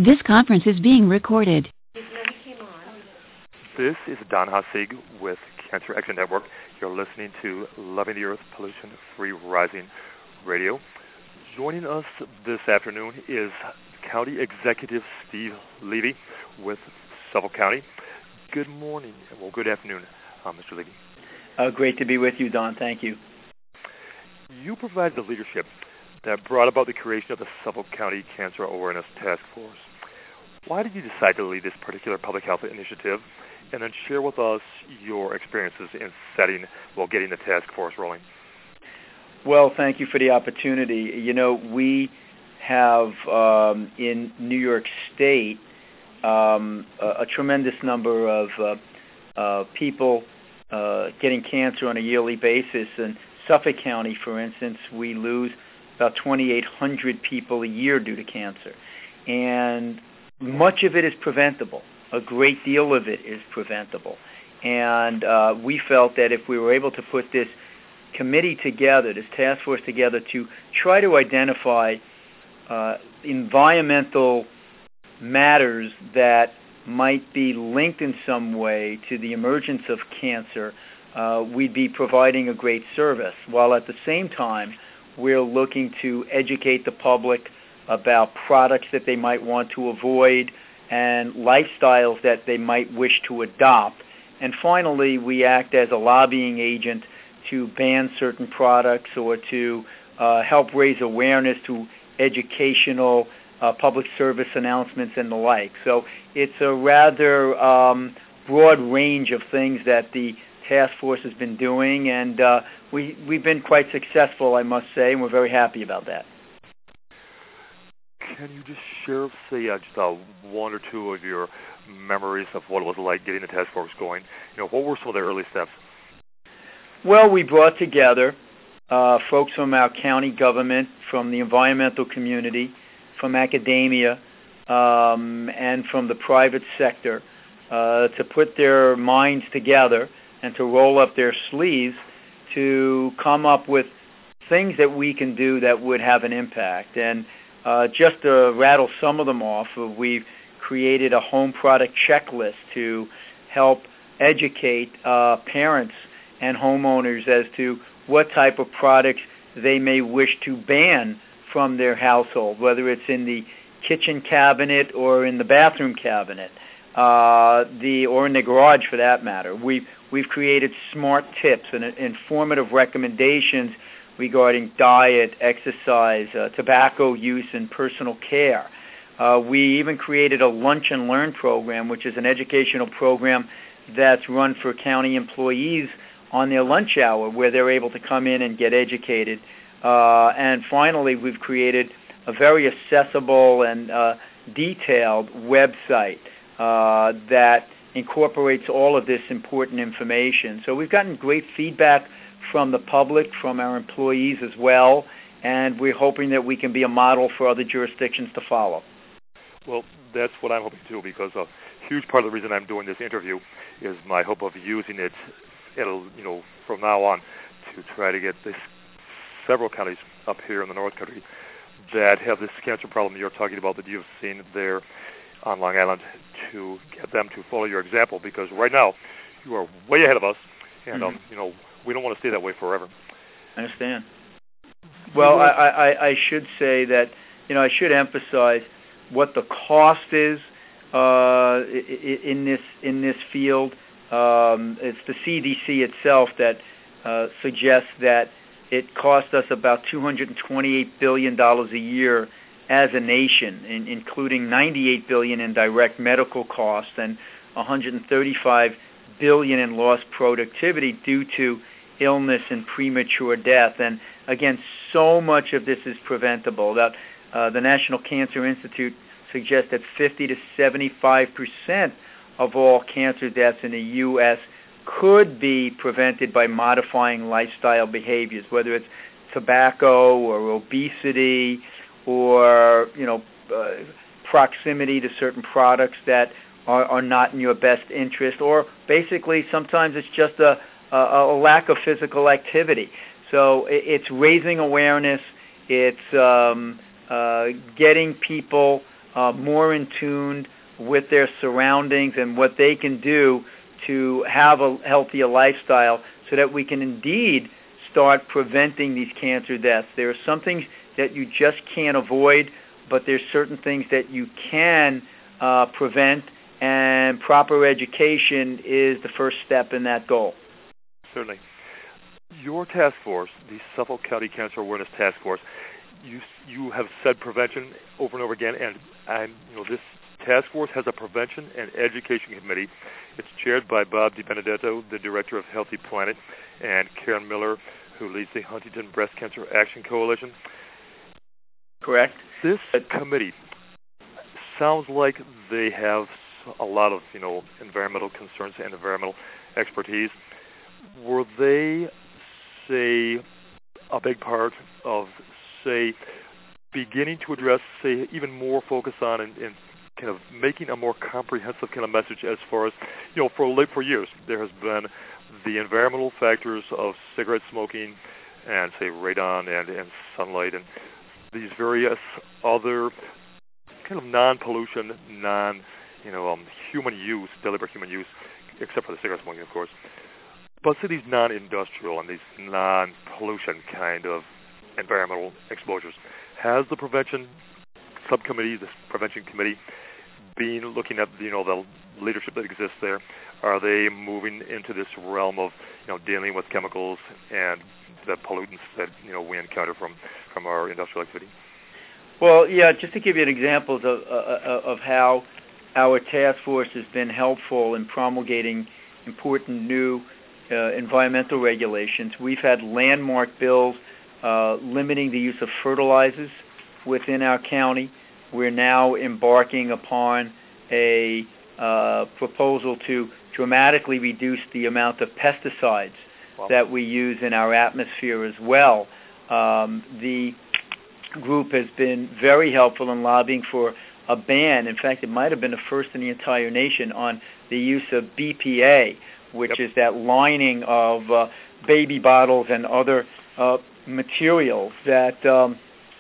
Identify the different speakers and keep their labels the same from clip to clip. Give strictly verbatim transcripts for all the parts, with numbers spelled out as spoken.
Speaker 1: This conference is being recorded.
Speaker 2: This is Don Hassig with Cancer Action Network. You're listening to Loving the Earth Pollution-Free Rising Radio. Joining us this afternoon is County Executive Steve Levy with Suffolk County. Good morning, well, good afternoon, uh, Mister Levy.
Speaker 3: Uh, great to be with you, Don. Thank you.
Speaker 2: You provide the leadership that brought about the creation of the Suffolk County Cancer Awareness Task Force. Why did you decide to lead this particular public health initiative? And then share with us your experiences in setting, well, getting the task force rolling.
Speaker 3: Well, thank you for the opportunity. You know, we have um, in New York State um, a, a tremendous number of uh, uh, people uh, getting cancer on a yearly basis. In Suffolk County, for instance, we lose about twenty-eight hundred people a year due to cancer. And much of it is preventable. A great deal of it is preventable. And uh, we felt that if we were able to put this committee together, this task force together, to try to identify uh, environmental matters that might be linked in some way to the emergence of cancer, uh, we'd be providing a great service, while at the same time we're looking to educate the public about products that they might want to avoid and lifestyles that they might wish to adopt. And finally, we act as a lobbying agent to ban certain products or to uh, help raise awareness to educational uh, public service announcements and the like. So it's a rather um, broad range of things that the task force has been doing, and uh, we, we've been quite successful, I must say, and we're very happy about that.
Speaker 2: Can you just share, say, uh, just uh, one or two of your memories of what it was like getting the task force going? You know, what were some of the early steps?
Speaker 3: Well, we brought together uh, folks from our county government, from the environmental community, from academia, um, and from the private sector uh, to put their minds together and to roll up their sleeves to come up with things that we can do that would have an impact. And Uh, just to rattle some of them off, uh, we've created a home product checklist to help educate uh, parents and homeowners as to what type of products they may wish to ban from their household, whether it's in the kitchen cabinet or in the bathroom cabinet, uh, the or in the garage for that matter. We've, we've created smart tips and uh, informative recommendations regarding diet, exercise, uh, tobacco use, and personal care. Uh, we even created a Lunch and Learn program, which is an educational program that's run for county employees on their lunch hour, where they're able to come in and get educated. Uh, and finally, we've created a very accessible and uh, detailed website uh, that incorporates all of this important information. So we've gotten great feedback from the public, from our employees as well, and we're hoping that we can be a model for other jurisdictions to follow.
Speaker 2: Well, that's what I'm hoping too, because a huge part of the reason I'm doing this interview is my hope of using it, it'll, you know, from now on to try to get this several counties up here in the North Country that have this cancer problem you're talking about that you've seen there on Long Island, to get them to follow your example, because right now you are way ahead of us, and mm-hmm. um, you know, we don't want to stay that way forever.
Speaker 3: I understand. Well, I, I, I should say that, you know, I should emphasize what the cost is uh, in this in this field. Um, it's the C D C itself that uh, suggests that it costs us about two hundred twenty-eight billion dollars a year as a nation, in, including ninety-eight billion dollars in direct medical costs and one hundred thirty-five billion dollars in lost productivity due to illness and premature death. And again, so much of this is preventable. That uh, the National Cancer Institute suggests that fifty to seventy-five percent of all cancer deaths in the U S could be prevented by modifying lifestyle behaviors, whether it's tobacco or obesity or, you know, uh, proximity to certain products that are, are not in your best interest, or basically sometimes it's just a, a, a lack of physical activity. So it, it's raising awareness, it's um, uh, getting people uh, more in tune with their surroundings and what they can do to have a healthier lifestyle so that we can indeed start preventing these cancer deaths. There are some things that you just can't avoid, but there's certain things that you can uh, prevent, and proper education is the first step in that goal.
Speaker 2: Certainly. Your task force, the Suffolk County Cancer Awareness Task Force, you you have said prevention over and over again, and and you know this task force has a prevention and education committee. It's chaired by Bob DiBenedetto, the director of Healthy Planet, and Karen Miller, who leads the Huntington Breast Cancer Action Coalition.
Speaker 3: Correct.
Speaker 2: This committee sounds like they have a lot of you know environmental concerns and environmental expertise. Were they, say, a big part of, say, beginning to address, say, even more focus on and, and kind of making a more comprehensive kind of message as far as, you know, for for years there has been the environmental factors of cigarette smoking and, say, radon and, and sunlight and these various other kind of non-pollution, non, you know, um, human use, deliberate human use, except for the cigarette smoking, of course. But say these non-industrial and these non-pollution kind of environmental exposures. Has the prevention subcommittee, this prevention committee, been looking at you know the leadership that exists there? Are they moving into this realm of you know dealing with chemicals and the pollutants that you know we encounter from, from our industrial activity?
Speaker 3: Well, yeah. Just to give you an example of uh, of how our task force has been helpful in promulgating important new uh, environmental regulations. We've had landmark bills uh, limiting the use of fertilizers within our county. We're now embarking upon a uh, proposal to dramatically reduce the amount of pesticides wow. that we use in our atmosphere as well. Um, the group has been very helpful in lobbying for a ban. In fact, it might have been the first in the entire nation on the use of B P A, which yep. is that lining of uh, baby bottles and other uh, materials that um,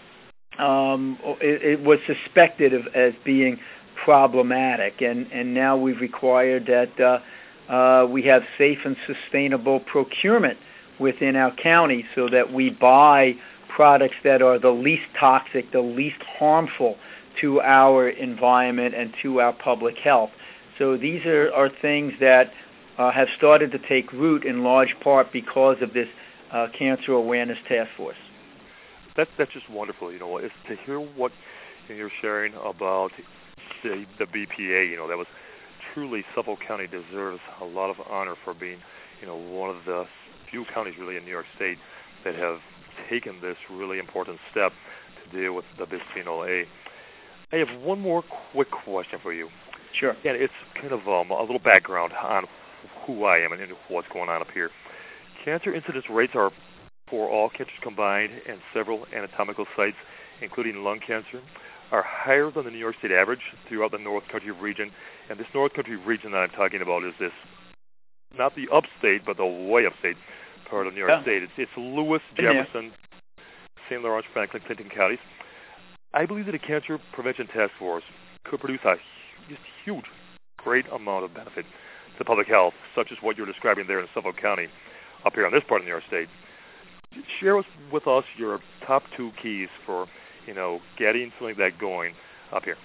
Speaker 3: um, it, it was suspected of as being problematic. And, and now we've required that uh, uh, we have safe and sustainable procurement within our county so that we buy products that are the least toxic, the least harmful to our environment and to our public health. So these are, are things that uh, have started to take root in large part because of this uh, Cancer Awareness Task Force.
Speaker 2: That's, that's just wonderful, you know, is to hear what you're sharing about the, the B P A, you know, that was truly Suffolk County deserves a lot of honor for being, you know, one of the few counties really in New York State that have taken this really important step to deal with the bisphenol A. I have one more quick question for you.
Speaker 3: Sure.
Speaker 2: And it's kind of um, a little background on who I am and what's going on up here. Cancer incidence rates are for all cancers combined and several anatomical sites, including lung cancer, are higher than the New York State average throughout the North Country region. And this North Country region that I'm talking about is this, not the upstate, but the way upstate part of New York yeah. State. It's, it's Lewis, Jefferson, Saint Lawrence, Franklin, Clinton counties. I believe that a cancer prevention task force could produce a just huge, great amount of benefit to public health, such as what you're describing there in Suffolk County, up here on this part of New York State. Share with us your top two keys for, you know, getting something like that going up here.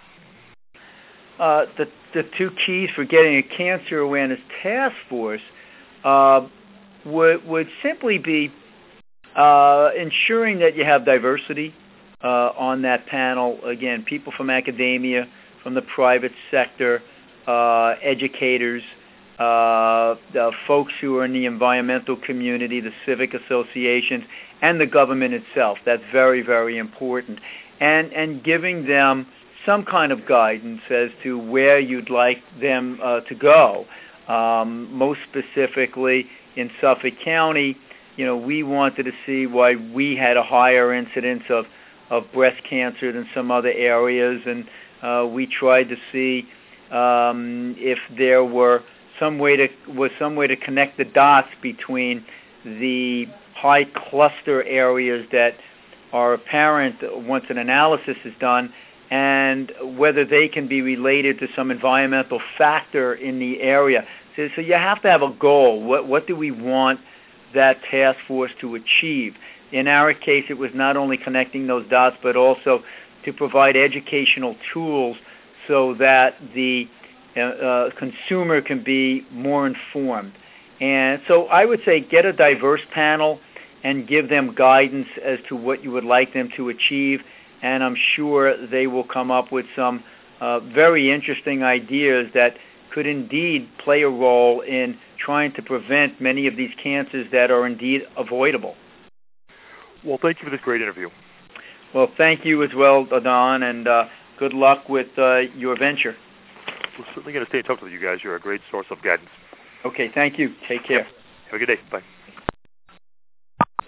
Speaker 3: Uh, the the two keys for getting a cancer awareness task force uh, would would simply be uh, ensuring that you have diversity uh, on that panel. Again, people from academia, from the private sector, uh, educators, uh, the folks who are in the environmental community, the civic associations, and the government itself. That's very, very important. And and giving them some kind of guidance as to where you'd like them uh, to go. Um, most specifically, in Suffolk County, you know, we wanted to see why we had a higher incidence of, of breast cancer than some other areas, and uh, we tried to see um, if there were some way to was some way to connect the dots between the high cluster areas that are apparent once an analysis is done, and whether they can be related to some environmental factor in the area. So, so you have to have a goal. What, what do we want that task force to achieve? In our case, it was not only connecting those dots, but also to provide educational tools so that the uh, uh, consumer can be more informed. And so I would say get a diverse panel and give them guidance as to what you would like them to achieve, and I'm sure they will come up with some uh, very interesting ideas that could indeed play a role in trying to prevent many of these cancers that are indeed avoidable.
Speaker 2: Well, thank you for this great interview.
Speaker 3: Well, thank you as well, Don, and uh, good luck with uh, your venture.
Speaker 2: We're certainly going to stay in touch with you guys. You're a great source of guidance.
Speaker 3: Okay, thank you. Take care.
Speaker 2: Yep. Have a good day. Bye.